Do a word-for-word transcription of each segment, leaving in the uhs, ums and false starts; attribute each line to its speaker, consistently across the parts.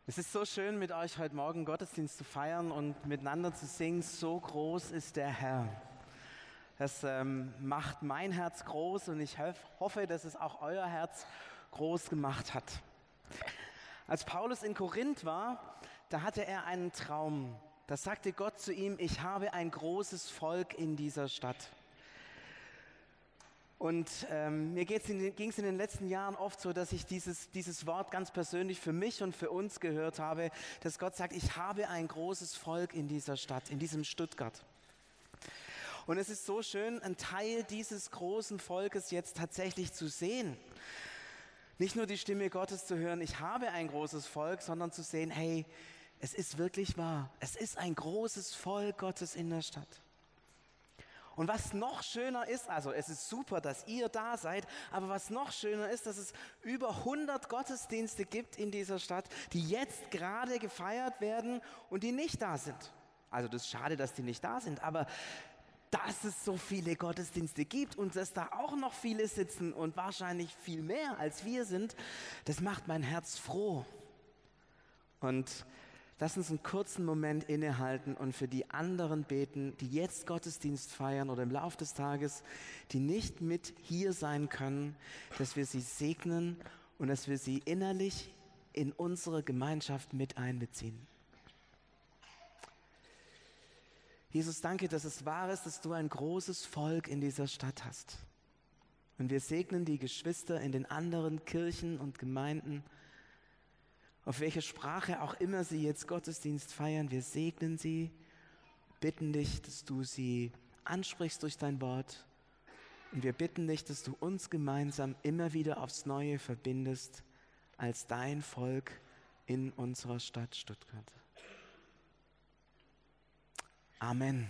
Speaker 1: Es ist so schön, mit euch heute Morgen Gottesdienst zu feiern und miteinander zu singen. So groß ist der Herr. Das ähm, macht mein Herz groß und ich hof, hoffe, dass es auch euer Herz groß gemacht hat. Als Paulus in Korinth war, da hatte er einen Traum. Da sagte Gott zu ihm: Ich habe ein großes Volk in dieser Stadt. Und ähm, mir ging es in den letzten Jahren oft so, dass ich dieses, dieses Wort ganz persönlich für mich und für uns gehört habe, dass Gott sagt: Ich habe ein großes Volk in dieser Stadt, in diesem Stuttgart. Und es ist so schön, einen Teil dieses großen Volkes jetzt tatsächlich zu sehen. Nicht nur die Stimme Gottes zu hören: Ich habe ein großes Volk, sondern zu sehen: Hey, es ist wirklich wahr. Es ist ein großes Volk Gottes in der Stadt. Und was noch schöner ist, also es ist super, dass ihr da seid, aber was noch schöner ist, dass es über hundert Gottesdienste gibt in dieser Stadt, die jetzt gerade gefeiert werden und die nicht da sind. Also das ist schade, dass die nicht da sind, aber dass es so viele Gottesdienste gibt und dass da auch noch viele sitzen und wahrscheinlich viel mehr als wir sind, das macht mein Herz froh. Und lass uns einen kurzen Moment innehalten und für die anderen beten, die jetzt Gottesdienst feiern oder im Lauf des Tages, die nicht mit hier sein können, dass wir sie segnen und dass wir sie innerlich in unsere Gemeinschaft mit einbeziehen. Jesus, danke, dass es wahr ist, dass du ein großes Volk in dieser Stadt hast. Und wir segnen die Geschwister in den anderen Kirchen und Gemeinden, auf welche Sprache auch immer sie jetzt Gottesdienst feiern. Wir segnen sie, bitten dich, dass du sie ansprichst durch dein Wort. Und wir bitten dich, dass du uns gemeinsam immer wieder aufs Neue verbindest als dein Volk in unserer Stadt Stuttgart. Amen.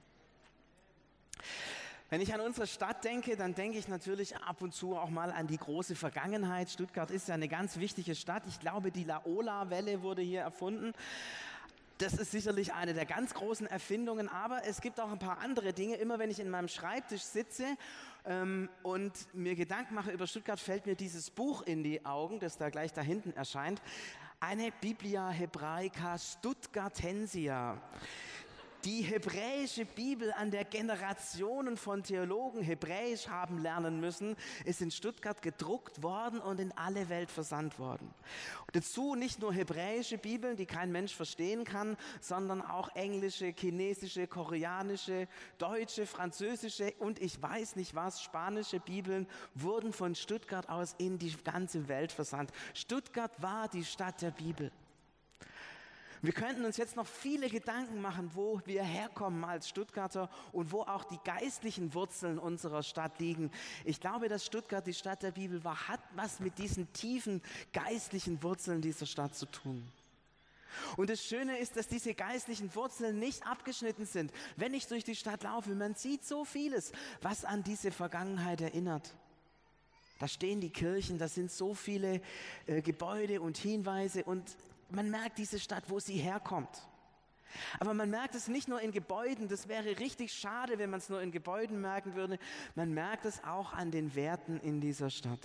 Speaker 1: Wenn ich an unsere Stadt denke, dann denke ich natürlich ab und zu auch mal an die große Vergangenheit. Stuttgart ist ja eine ganz wichtige Stadt. Ich glaube, die Laola-Welle wurde hier erfunden. Das ist sicherlich eine der ganz großen Erfindungen, aber es gibt auch ein paar andere Dinge. Immer wenn ich in meinem Schreibtisch sitze ähm, und mir Gedanken mache über Stuttgart, fällt mir dieses Buch in die Augen, das da gleich da hinten erscheint. Eine Biblia Hebraica Stuttgartensia. Die hebräische Bibel, an der Generationen von Theologen Hebräisch haben lernen müssen, ist in Stuttgart gedruckt worden und in alle Welt versandt worden. Und dazu nicht nur hebräische Bibeln, die kein Mensch verstehen kann, sondern auch englische, chinesische, koreanische, deutsche, französische und ich weiß nicht was, spanische Bibeln wurden von Stuttgart aus in die ganze Welt versandt. Stuttgart war die Stadt der Bibel. Wir könnten uns jetzt noch viele Gedanken machen, wo wir herkommen als Stuttgarter und wo auch die geistlichen Wurzeln unserer Stadt liegen. Ich glaube, dass Stuttgart die Stadt der Bibel war, hat was mit diesen tiefen geistlichen Wurzeln dieser Stadt zu tun. Und das Schöne ist, dass diese geistlichen Wurzeln nicht abgeschnitten sind. Wenn ich durch die Stadt laufe, man sieht so vieles, was an diese Vergangenheit erinnert. Da stehen die Kirchen, da sind so viele äh, Gebäude und Hinweise und man merkt diese Stadt, wo sie herkommt. Aber man merkt es nicht nur in Gebäuden, das wäre richtig schade, wenn man es nur in Gebäuden merken würde. Man merkt es auch an den Werten in dieser Stadt.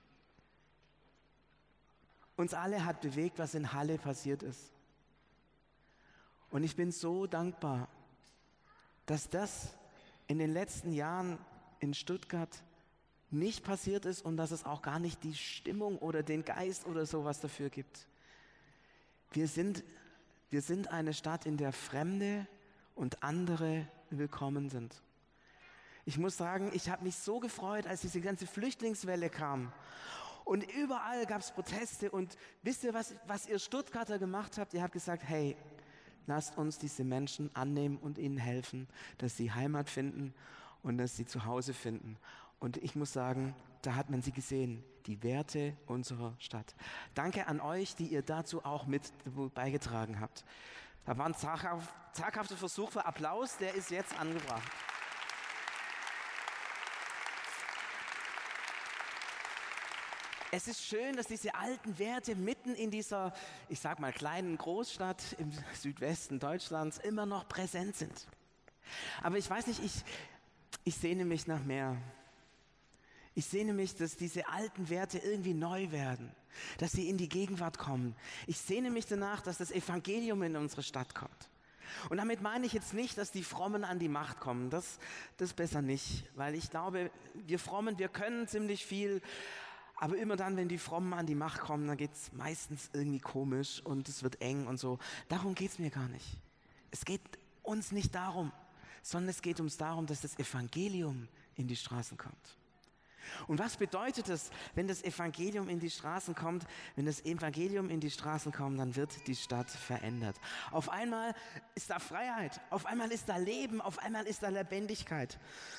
Speaker 1: Uns alle hat bewegt, was in Halle passiert ist. Und ich bin so dankbar, dass das in den letzten Jahren in Stuttgart nicht passiert ist und dass es auch gar nicht die Stimmung oder den Geist oder sowas dafür gibt. Wir sind, wir sind eine Stadt, in der Fremde und andere willkommen sind. Ich muss sagen, ich habe mich so gefreut, als diese ganze Flüchtlingswelle kam. Und überall gab es Proteste. Und wisst ihr, was, was ihr Stuttgarter gemacht habt? Ihr habt gesagt: Hey, lasst uns diese Menschen annehmen und ihnen helfen, dass sie Heimat finden und dass sie zu Hause finden. Und ich muss sagen, da hat man sie gesehen, die Werte unserer Stadt. Danke an euch, die ihr dazu auch mit beigetragen habt. Da war ein zaghafter Versuch für Applaus, der ist jetzt angebracht. Es ist schön, dass diese alten Werte mitten in dieser, ich sag mal, kleinen Großstadt im Südwesten Deutschlands immer noch präsent sind. Aber ich weiß nicht, ich, ich sehne mich nach mehr. Ich sehne mich, dass diese alten Werte irgendwie neu werden, dass sie in die Gegenwart kommen. Ich sehne mich danach, dass das Evangelium in unsere Stadt kommt. Und damit meine ich jetzt nicht, dass die Frommen an die Macht kommen. Das, das besser nicht, weil ich glaube, wir Frommen, wir können ziemlich viel, aber immer dann, wenn die Frommen an die Macht kommen, dann geht es meistens irgendwie komisch und es wird eng und so. Darum geht es mir gar nicht. Es geht uns nicht darum, sondern es geht uns darum, dass das Evangelium in die Straßen kommt. Und was bedeutet es, wenn das Evangelium in die Straßen kommt? Wenn das Evangelium in die Straßen kommt, dann wird die Stadt verändert. Auf einmal ist da Freiheit, auf einmal ist da Leben, auf einmal ist da Lebendigkeit.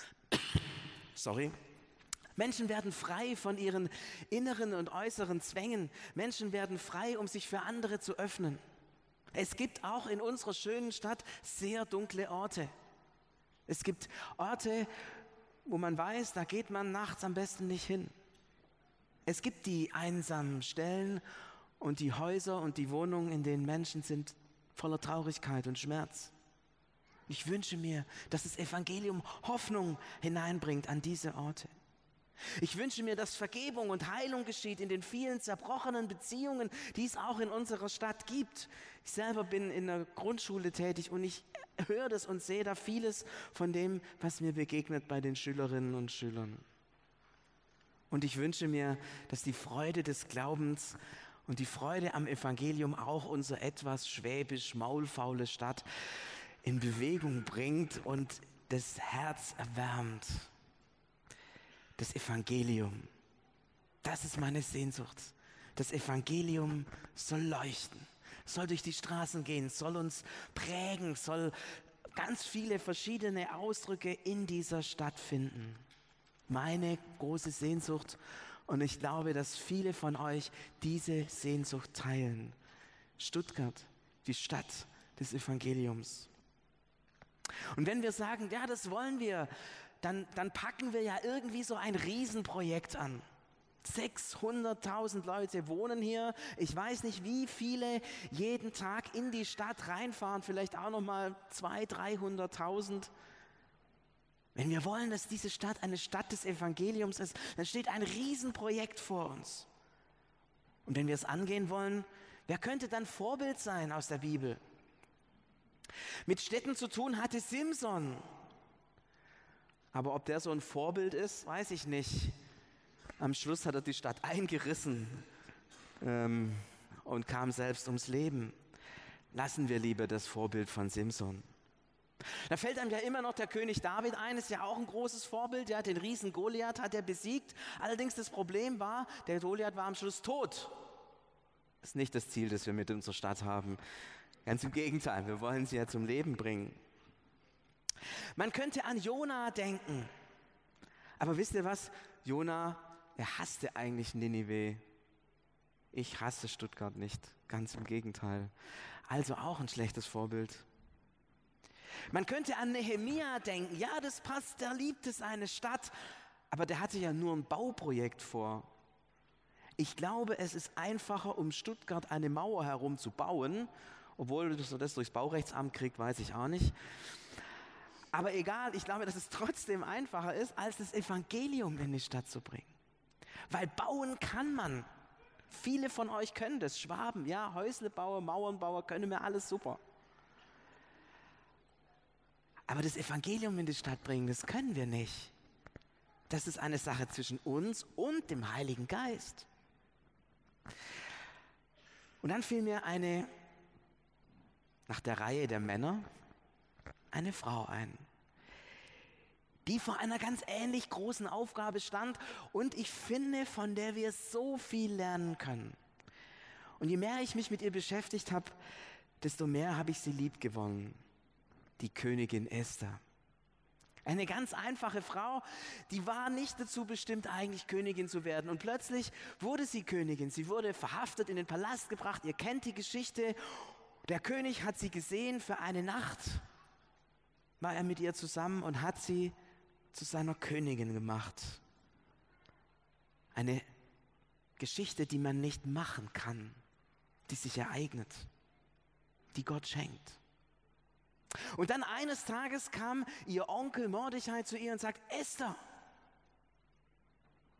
Speaker 1: Sorry. Menschen werden frei von ihren inneren und äußeren Zwängen. Menschen werden frei, um sich für andere zu öffnen. Es gibt auch in unserer schönen Stadt sehr dunkle Orte. Es gibt Orte, wo man weiß, da geht man nachts am besten nicht hin. Es gibt die einsamen Stellen und die Häuser und die Wohnungen, in denen Menschen sind voller Traurigkeit und Schmerz. Ich wünsche mir, dass das Evangelium Hoffnung hineinbringt an diese Orte. Ich wünsche mir, dass Vergebung und Heilung geschieht in den vielen zerbrochenen Beziehungen, die es auch in unserer Stadt gibt. Ich selber bin in der Grundschule tätig und ich höre das und sehe da vieles von dem, was mir begegnet bei den Schülerinnen und Schülern. Und ich wünsche mir, dass die Freude des Glaubens und die Freude am Evangelium auch unsere etwas schwäbisch maulfaule Stadt in Bewegung bringt und das Herz erwärmt. Das Evangelium, das ist meine Sehnsucht. Das Evangelium soll leuchten, soll durch die Straßen gehen, soll uns prägen, soll ganz viele verschiedene Ausdrücke in dieser Stadt finden. Meine große Sehnsucht, und ich glaube, dass viele von euch diese Sehnsucht teilen. Stuttgart, die Stadt des Evangeliums. Und wenn wir sagen, ja, das wollen wir, Dann, dann packen wir ja irgendwie so ein Riesenprojekt an. sechshunderttausend Leute wohnen hier. Ich weiß nicht, wie viele jeden Tag in die Stadt reinfahren, vielleicht auch noch mal zweihunderttausend, dreihunderttausend. Wenn wir wollen, dass diese Stadt eine Stadt des Evangeliums ist, dann steht ein Riesenprojekt vor uns. Und wenn wir es angehen wollen, wer könnte dann Vorbild sein aus der Bibel? Mit Städten zu tun hatte Simson. Aber ob der so ein Vorbild ist, weiß ich nicht. Am Schluss hat er die Stadt eingerissen ähm, und kam selbst ums Leben. Lassen wir lieber das Vorbild von Simson. Da fällt einem ja immer noch der König David ein, ist ja auch ein großes Vorbild. Ja, den Riesen Goliath hat er besiegt. Allerdings das Problem war, der Goliath war am Schluss tot. Das ist nicht das Ziel, das wir mit unserer Stadt haben. Ganz im Gegenteil, wir wollen sie ja zum Leben bringen. Man könnte an Jona denken. Aber wisst ihr was? Jona, er hasste eigentlich Ninive. Ich hasse Stuttgart nicht, ganz im Gegenteil. Also auch ein schlechtes Vorbild. Man könnte an Nehemia denken. Ja, das passt, der liebt es, eine Stadt. Aber der hatte ja nur ein Bauprojekt vor. Ich glaube, es ist einfacher, um Stuttgart eine Mauer herum zu bauen. Obwohl du das durchs Baurechtsamt kriegst, weiß ich auch nicht. Aber egal, ich glaube, dass es trotzdem einfacher ist, als das Evangelium in die Stadt zu bringen. Weil bauen kann man. Viele von euch können das. Schwaben, ja, Häuslebauer, Mauernbauer, können wir alles super. Aber das Evangelium in die Stadt bringen, das können wir nicht. Das ist eine Sache zwischen uns und dem Heiligen Geist. Und dann fiel mir eine, nach der Reihe der Männer, eine Frau ein, die vor einer ganz ähnlich großen Aufgabe stand und ich finde, von der wir so viel lernen können. Und je mehr ich mich mit ihr beschäftigt habe, desto mehr habe ich sie lieb gewonnen. Die Königin Esther. Eine ganz einfache Frau, die war nicht dazu bestimmt, eigentlich Königin zu werden. Und plötzlich wurde sie Königin. Sie wurde verhaftet, in den Palast gebracht. Ihr kennt die Geschichte. Der König hat sie gesehen für eine Nacht. War er mit ihr zusammen und hat sie zu seiner Königin gemacht. Eine Geschichte, die man nicht machen kann, die sich ereignet, die Gott schenkt. Und dann eines Tages kam ihr Onkel Mordechai zu ihr und sagt: Esther,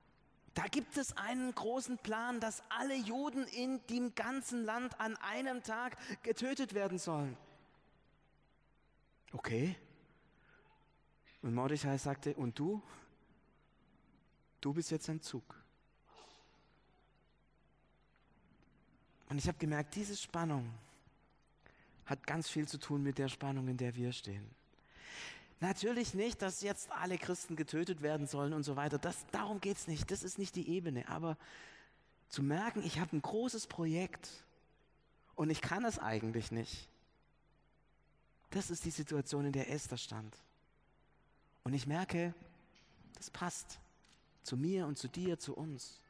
Speaker 1: Da gibt es einen großen Plan, dass alle Juden in dem ganzen Land an einem Tag getötet werden sollen. Okay. Und Mordechai sagte, und du? Du bist jetzt am Zug. Und ich habe gemerkt, diese Spannung hat ganz viel zu tun mit der Spannung, in der wir stehen. Natürlich nicht, dass jetzt alle Christen getötet werden sollen und so weiter. Das, darum geht es nicht. Das ist nicht die Ebene. Aber zu merken, ich habe ein großes Projekt und ich kann es eigentlich nicht. Das ist die Situation, in der Esther stand. Und ich merke, das passt zu mir und zu dir, zu uns.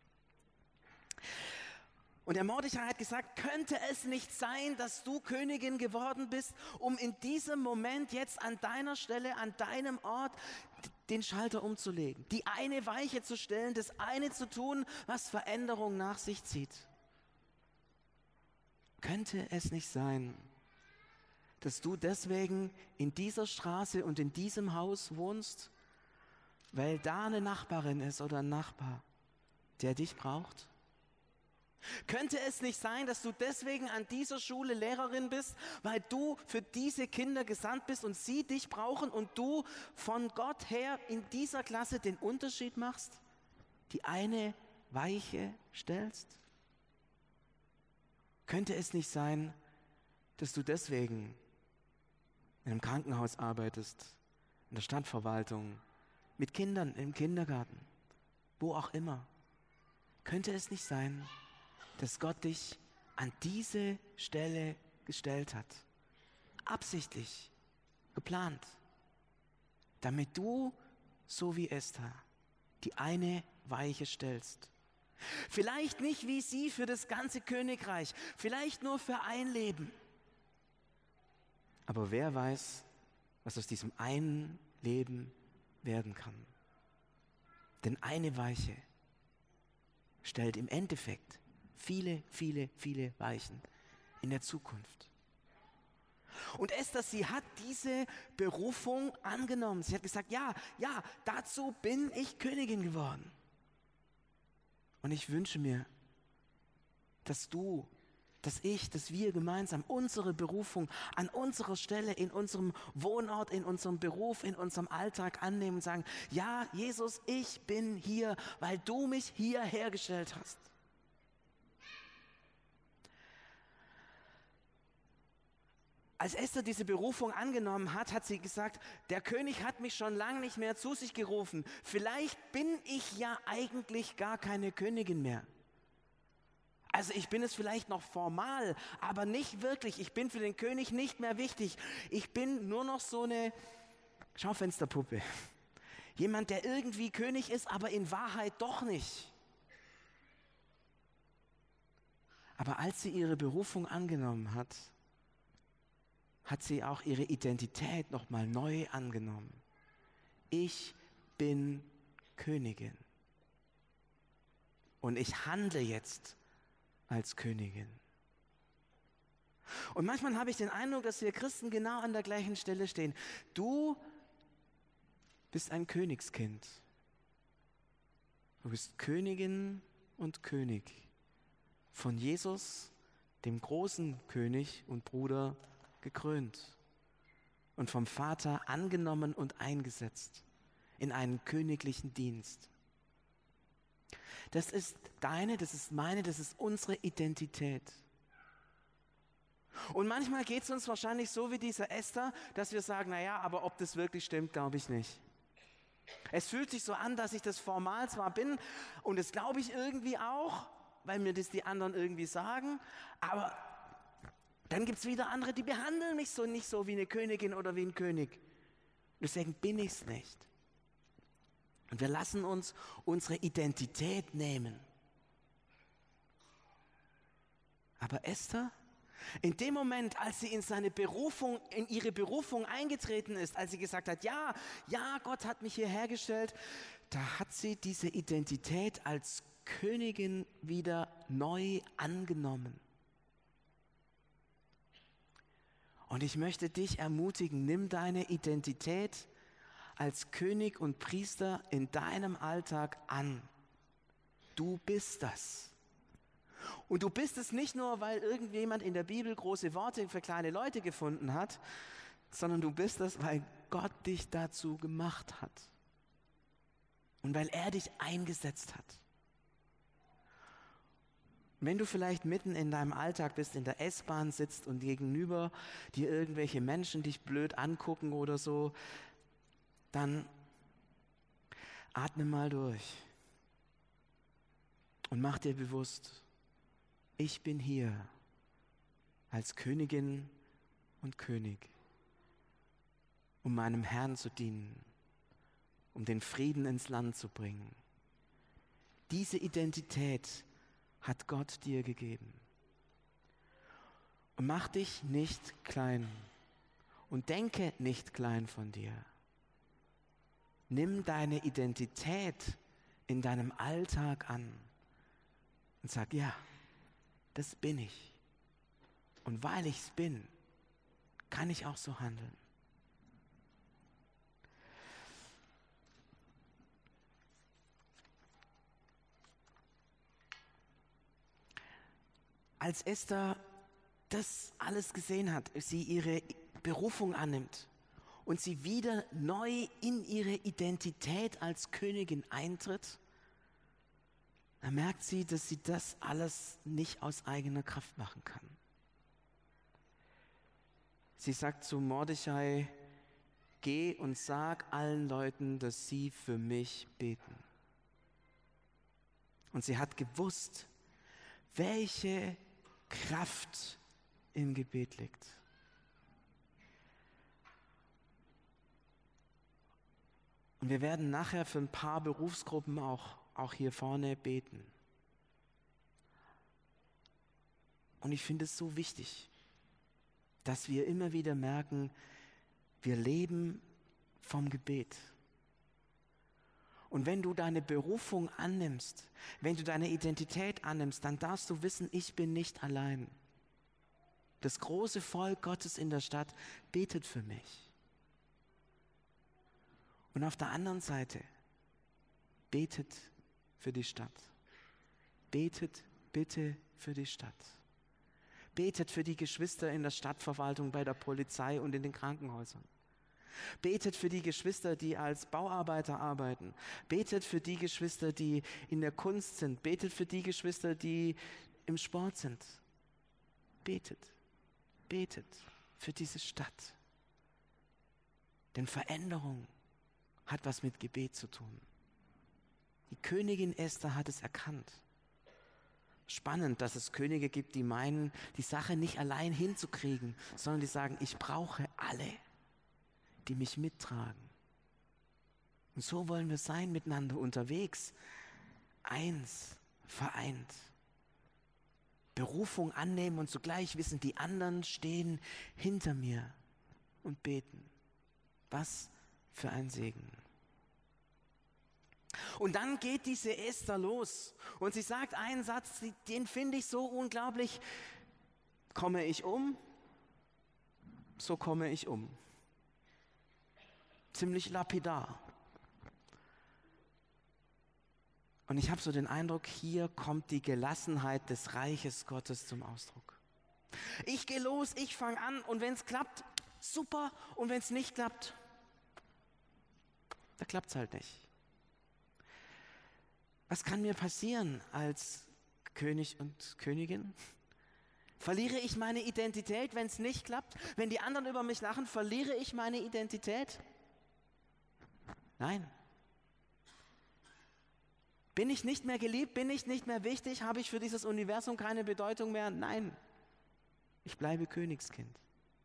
Speaker 1: Und der Mordechai hat gesagt, könnte es nicht sein, dass du Königin geworden bist, um in diesem Moment jetzt an deiner Stelle, an deinem Ort den Schalter umzulegen, die eine Weiche zu stellen, das eine zu tun, was Veränderung nach sich zieht. Könnte es nicht sein, dass du deswegen in dieser Straße und in diesem Haus wohnst, weil da eine Nachbarin ist oder ein Nachbar, der dich braucht? Könnte es nicht sein, dass du deswegen an dieser Schule Lehrerin bist, weil du für diese Kinder gesandt bist und sie dich brauchen und du von Gott her in dieser Klasse den Unterschied machst, die eine Weiche stellst? Könnte es nicht sein, dass du deswegen in einem Krankenhaus arbeitest, in der Stadtverwaltung, mit Kindern im Kindergarten, wo auch immer? Könnte es nicht sein, dass Gott dich an diese Stelle gestellt hat, absichtlich, geplant, damit du, so wie Esther, die eine Weiche stellst. Vielleicht nicht wie sie für das ganze Königreich, vielleicht nur für ein Leben. Aber wer weiß, was aus diesem einen Leben werden kann. Denn eine Weiche stellt im Endeffekt viele, viele, viele Weichen in der Zukunft. Und Esther, sie hat diese Berufung angenommen. Sie hat gesagt, ja, ja, dazu bin ich Königin geworden. Und ich wünsche mir, dass du, dass ich, dass wir gemeinsam unsere Berufung an unserer Stelle, in unserem Wohnort, in unserem Beruf, in unserem Alltag annehmen und sagen, ja, Jesus, ich bin hier, weil du mich hier hergestellt hast. Als Esther diese Berufung angenommen hat, hat sie gesagt, der König hat mich schon lange nicht mehr zu sich gerufen. Vielleicht bin ich ja eigentlich gar keine Königin mehr. Also ich bin es vielleicht noch formal, aber nicht wirklich. Ich bin für den König nicht mehr wichtig. Ich bin nur noch so eine Schaufensterpuppe. Jemand, der irgendwie König ist, aber in Wahrheit doch nicht. Aber als sie ihre Berufung angenommen hat, hat sie auch ihre Identität nochmal neu angenommen. Ich bin Königin. Und ich handle jetzt als Königin. Und manchmal habe ich den Eindruck, dass wir Christen genau an der gleichen Stelle stehen. Du bist ein Königskind. Du bist Königin und König von Jesus, dem großen König und Bruder, gekrönt und vom Vater angenommen und eingesetzt in einen königlichen Dienst. Das ist deine, das ist meine, das ist unsere Identität. Und manchmal geht es uns wahrscheinlich so wie dieser Esther, dass wir sagen, naja, aber ob das wirklich stimmt, glaube ich nicht. Es fühlt sich so an, dass ich das formal zwar bin und das glaube ich irgendwie auch, weil mir das die anderen irgendwie sagen, aber dann gibt es wieder andere, die behandeln mich so nicht so wie eine Königin oder wie ein König. Deswegen bin ich es nicht. Und wir lassen uns unsere Identität nehmen. Aber Esther, in dem Moment, als sie in seine Berufung, in ihre Berufung eingetreten ist, als sie gesagt hat, ja, ja, Gott hat mich hierher gestellt, da hat sie diese Identität als Königin wieder neu angenommen. Und ich möchte dich ermutigen, nimm deine Identität als König und Priester in deinem Alltag an. Du bist das. Und du bist es nicht nur, weil irgendjemand in der Bibel große Worte für kleine Leute gefunden hat, sondern du bist es, weil Gott dich dazu gemacht hat. Und weil er dich eingesetzt hat. Wenn du vielleicht mitten in deinem Alltag bist, in der S-Bahn sitzt und gegenüber dir irgendwelche Menschen dich blöd angucken oder so, dann atme mal durch und mach dir bewusst, ich bin hier als Königin und König, um meinem Herrn zu dienen, um den Frieden ins Land zu bringen. Diese Identität hat Gott dir gegeben. Und mach dich nicht klein und denke nicht klein von dir. Nimm deine Identität in deinem Alltag an und sag, ja, das bin ich. Und weil ich es bin, kann ich auch so handeln. Als Esther das alles gesehen hat, sie ihre Berufung annimmt und sie wieder neu in ihre Identität als Königin eintritt, dann merkt sie, dass sie das alles nicht aus eigener Kraft machen kann. Sie sagt zu Mordechai, geh und sag allen Leuten, dass sie für mich beten. Und sie hat gewusst, welche Kraft im Gebet liegt. Und wir werden nachher für ein paar Berufsgruppen auch, auch hier vorne beten. Und ich finde es so wichtig, dass wir immer wieder merken, wir leben vom Gebet. Und wenn du deine Berufung annimmst, wenn du deine Identität annimmst, dann darfst du wissen, ich bin nicht allein. Das große Volk Gottes in der Stadt betet für mich. Und auf der anderen Seite, betet für die Stadt. Betet bitte für die Stadt. Betet für die Geschwister in der Stadtverwaltung, bei der Polizei und in den Krankenhäusern. Betet für die Geschwister, die als Bauarbeiter arbeiten. Betet für die Geschwister, die in der Kunst sind. Betet für die Geschwister, die im Sport sind. Betet, betet für diese Stadt. Denn Veränderung hat was mit Gebet zu tun. Die Königin Esther hat es erkannt. Spannend, dass es Könige gibt, die meinen, die Sache nicht allein hinzukriegen, sondern die sagen, ich brauche alle, die mich mittragen. Und so wollen wir sein miteinander unterwegs. Eins, vereint. Berufung annehmen und zugleich wissen, die anderen stehen hinter mir und beten. Was für ein Segen. Und dann geht diese Esther los und sie sagt einen Satz, den finde ich so unglaublich. Komme ich um, so komme ich um. Ziemlich lapidar. Und ich habe so den Eindruck, hier kommt die Gelassenheit des Reiches Gottes zum Ausdruck. Ich gehe los, ich fange an und wenn es klappt, super. Und wenn es nicht klappt, da klappt es halt nicht. Was kann mir passieren als König und Königin? Verliere ich meine Identität, wenn es nicht klappt? Wenn die anderen über mich lachen, verliere ich meine Identität? Nein. Bin ich nicht mehr geliebt? Bin ich nicht mehr wichtig? Habe ich für dieses Universum keine Bedeutung mehr? Nein. Ich bleibe Königskind.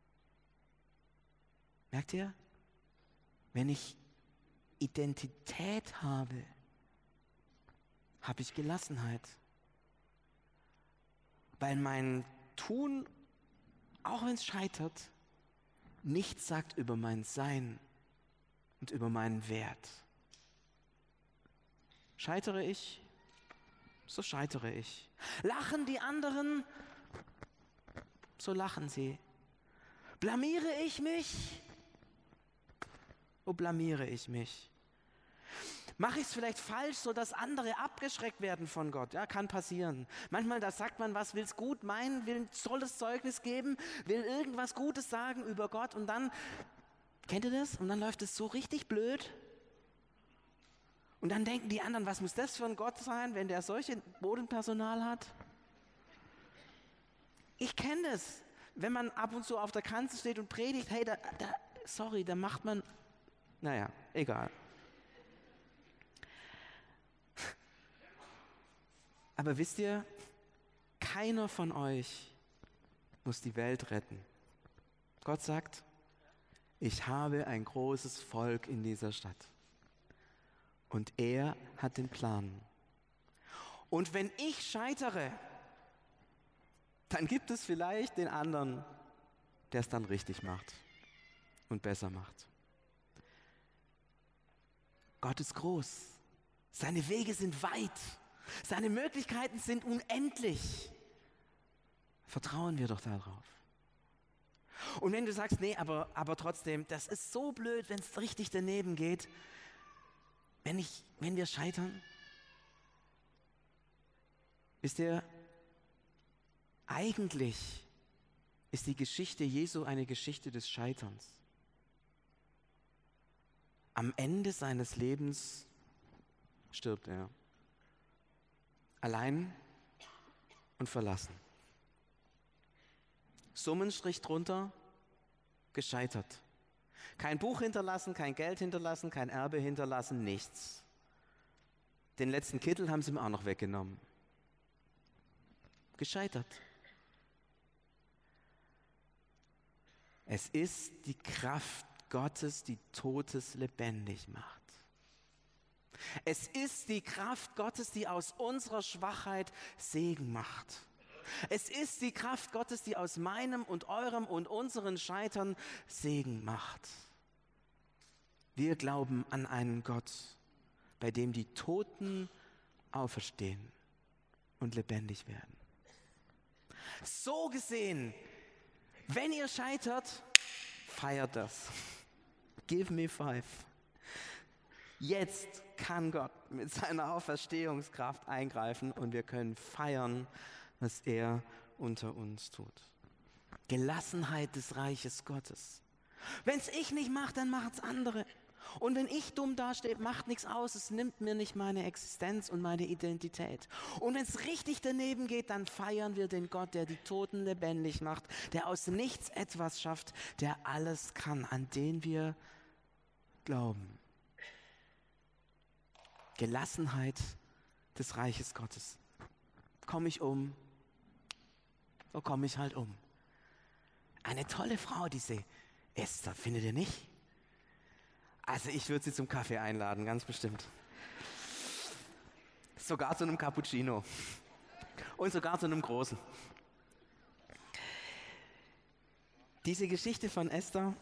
Speaker 1: Merkt ihr? Wenn ich Identität habe, habe ich Gelassenheit. Weil mein Tun, auch wenn es scheitert, nichts sagt über mein Sein und über meinen Wert. Scheitere ich, so scheitere ich. Lachen die anderen, so lachen sie. Blamiere ich mich, so blamiere ich mich. Mache ich es vielleicht falsch, sodass andere abgeschreckt werden von Gott? Ja, kann passieren. Manchmal, da sagt man was, will es gut meinen, will ein tolles Zeugnis geben, will irgendwas Gutes sagen über Gott und dann, kennt ihr das? Und dann läuft es so richtig blöd. Und dann denken die anderen, was muss das für ein Gott sein, wenn der solche Bodenpersonal hat? Ich kenne das, wenn man ab und zu auf der Kanzel steht und predigt, hey, da, da, sorry, da macht man, naja, egal. Aber wisst ihr, keiner von euch muss die Welt retten. Gott sagt, ich habe ein großes Volk in dieser Stadt. Und er hat den Plan. Und wenn ich scheitere, dann gibt es vielleicht den anderen, der es dann richtig macht und besser macht. Gott ist groß. Seine Wege sind weit. Seine Möglichkeiten sind unendlich. Vertrauen wir doch darauf. Und wenn du sagst, nee, aber, aber trotzdem, das ist so blöd, wenn es richtig daneben geht, wenn, ich, wenn wir scheitern, wisst ihr, eigentlich ist die Geschichte Jesu eine Geschichte des Scheiterns. Am Ende seines Lebens stirbt er. Allein und verlassen. Summenstrich drunter, gescheitert. Kein Buch hinterlassen, kein Geld hinterlassen, kein Erbe hinterlassen, nichts. Den letzten Kittel haben sie ihm auch noch weggenommen. Gescheitert. Es ist die Kraft Gottes, die Totes lebendig macht. Es ist die Kraft Gottes, die aus unserer Schwachheit Segen macht. Es ist die Kraft Gottes, die aus meinem und eurem und unseren Scheitern Segen macht. Wir glauben an einen Gott, bei dem die Toten auferstehen und lebendig werden. So gesehen, wenn ihr scheitert, feiert das. Give me five. Jetzt kann Gott mit seiner Auferstehungskraft eingreifen und wir können feiern, was er unter uns tut. Gelassenheit des Reiches Gottes. Wenn es ich nicht mache, dann macht es andere. Und wenn ich dumm dastehe, macht nichts aus, es nimmt mir nicht meine Existenz und meine Identität. Und wenn es richtig daneben geht, dann feiern wir den Gott, der die Toten lebendig macht, der aus nichts etwas schafft, der alles kann, an den wir glauben. Gelassenheit des Reiches Gottes. Komme ich um, so komme ich halt um. Eine tolle Frau, diese Esther, findet ihr nicht? Also ich würde sie zum Kaffee einladen, ganz bestimmt. Sogar zu einem Cappuccino. Und sogar zu einem großen. Diese Geschichte von Esther,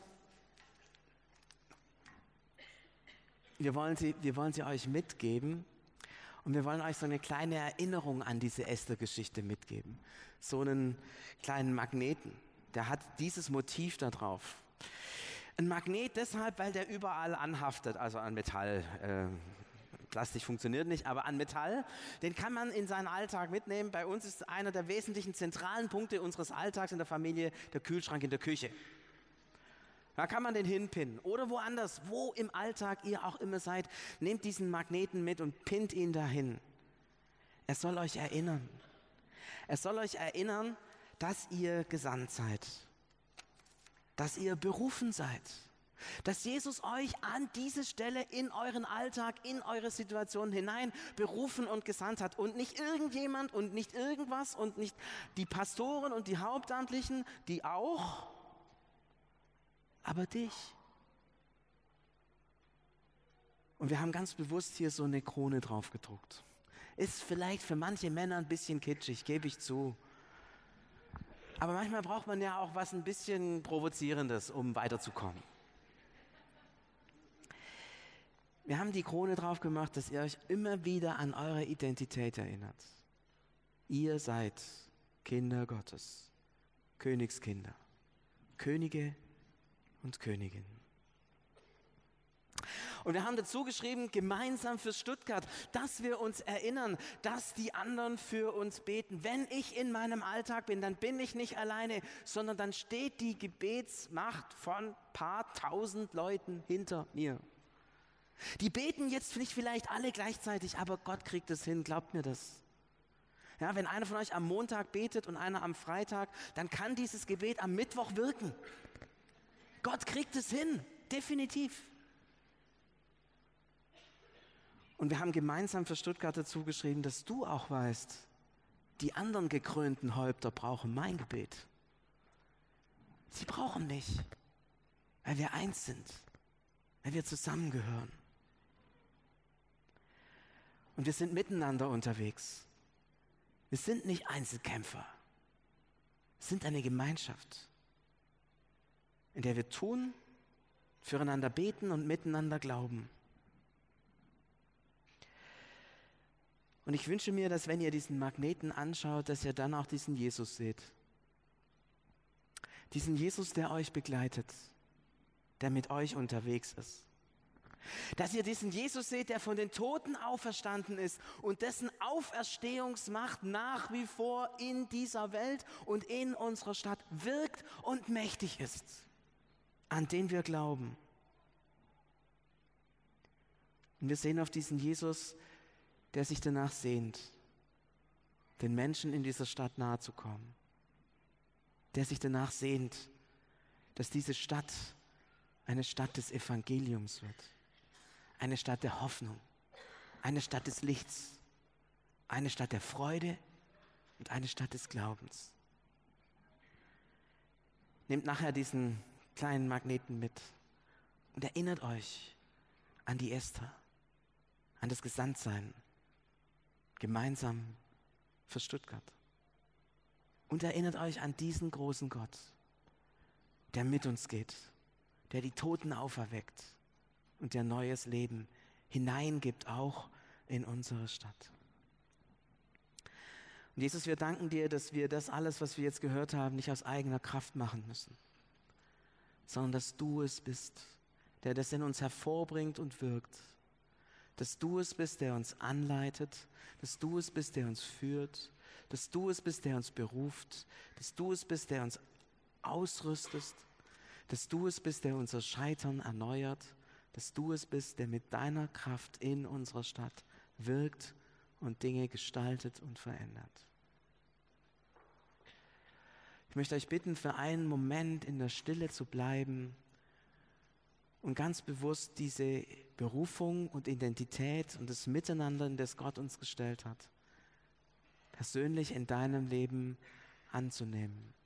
Speaker 1: wir wollen sie, wir wollen sie euch mitgeben und wir wollen euch so eine kleine Erinnerung an diese Esther-Geschichte mitgeben. So einen kleinen Magneten, der hat dieses Motiv da drauf. Ein Magnet deshalb, weil der überall anhaftet, also an Metall. Äh, Plastik funktioniert nicht, aber an Metall, den kann man in seinen Alltag mitnehmen. Bei uns ist einer der wesentlichen zentralen Punkte unseres Alltags in der Familie der Kühlschrank in der Küche. Da kann man den hinpinnen. Oder woanders, wo im Alltag ihr auch immer seid, nehmt diesen Magneten mit und pinnt ihn dahin. Er soll euch erinnern. Er soll euch erinnern, dass ihr gesandt seid. Dass ihr berufen seid. Dass Jesus euch an diese Stelle in euren Alltag, in eure Situation hinein berufen und gesandt hat. Und nicht irgendjemand und nicht irgendwas und nicht die Pastoren und die Hauptamtlichen, die auch, aber dich. Und wir haben ganz bewusst hier so eine Krone drauf gedruckt. Ist vielleicht für manche Männer ein bisschen kitschig, gebe ich zu. Aber manchmal braucht man ja auch was ein bisschen Provozierendes, um weiterzukommen. Wir haben die Krone drauf gemacht, dass ihr euch immer wieder an eure Identität erinnert. Ihr seid Kinder Gottes, Königskinder, Könige und Königinnen. Und wir haben dazu geschrieben, gemeinsam für Stuttgart, dass wir uns erinnern, dass die anderen für uns beten. Wenn ich in meinem Alltag bin, dann bin ich nicht alleine, sondern dann steht die Gebetsmacht von ein paar tausend Leuten hinter mir. Die beten jetzt nicht vielleicht alle gleichzeitig, aber Gott kriegt es hin, glaubt mir das. Ja, wenn einer von euch am Montag betet und einer am Freitag, dann kann dieses Gebet am Mittwoch wirken. Gott kriegt es hin, definitiv. Und wir haben gemeinsam für Stuttgart dazu geschrieben, dass du auch weißt, die anderen gekrönten Häupter brauchen mein Gebet. Sie brauchen mich, weil wir eins sind, weil wir zusammengehören. Und wir sind miteinander unterwegs. Wir sind nicht Einzelkämpfer. Wir sind eine Gemeinschaft, in der wir tun, füreinander beten und miteinander glauben. Und ich wünsche mir, dass wenn ihr diesen Magneten anschaut, dass ihr dann auch diesen Jesus seht. Diesen Jesus, der euch begleitet, der mit euch unterwegs ist. Dass ihr diesen Jesus seht, der von den Toten auferstanden ist und dessen Auferstehungsmacht nach wie vor in dieser Welt und in unserer Stadt wirkt und mächtig ist, an den wir glauben. Und wir sehen auf diesen Jesus, der sich danach sehnt, den Menschen in dieser Stadt nahe zu kommen, der sich danach sehnt, dass diese Stadt eine Stadt des Evangeliums wird. Eine Stadt der Hoffnung, eine Stadt des Lichts, eine Stadt der Freude und eine Stadt des Glaubens. Nehmt nachher diesen kleinen Magneten mit und erinnert euch an die Esther, an das Gesandtsein, gemeinsam für Stuttgart. Und erinnert euch an diesen großen Gott, der mit uns geht, der die Toten auferweckt und der neues Leben hineingibt, auch in unsere Stadt. Und Jesus, wir danken dir, dass wir das alles, was wir jetzt gehört haben, nicht aus eigener Kraft machen müssen, sondern dass du es bist, der das in uns hervorbringt und wirkt. Dass du es bist, der uns anleitet, dass du es bist, der uns führt, dass du es bist, der uns beruft, dass du es bist, der uns ausrüstest, dass du es bist, der unser Scheitern erneuert, dass du es bist, der mit deiner Kraft in unserer Stadt wirkt und Dinge gestaltet und verändert. Ich möchte euch bitten, für einen Moment in der Stille zu bleiben und ganz bewusst diese Berufung und Identität und das Miteinander, in das Gott uns gestellt hat, persönlich in deinem Leben anzunehmen.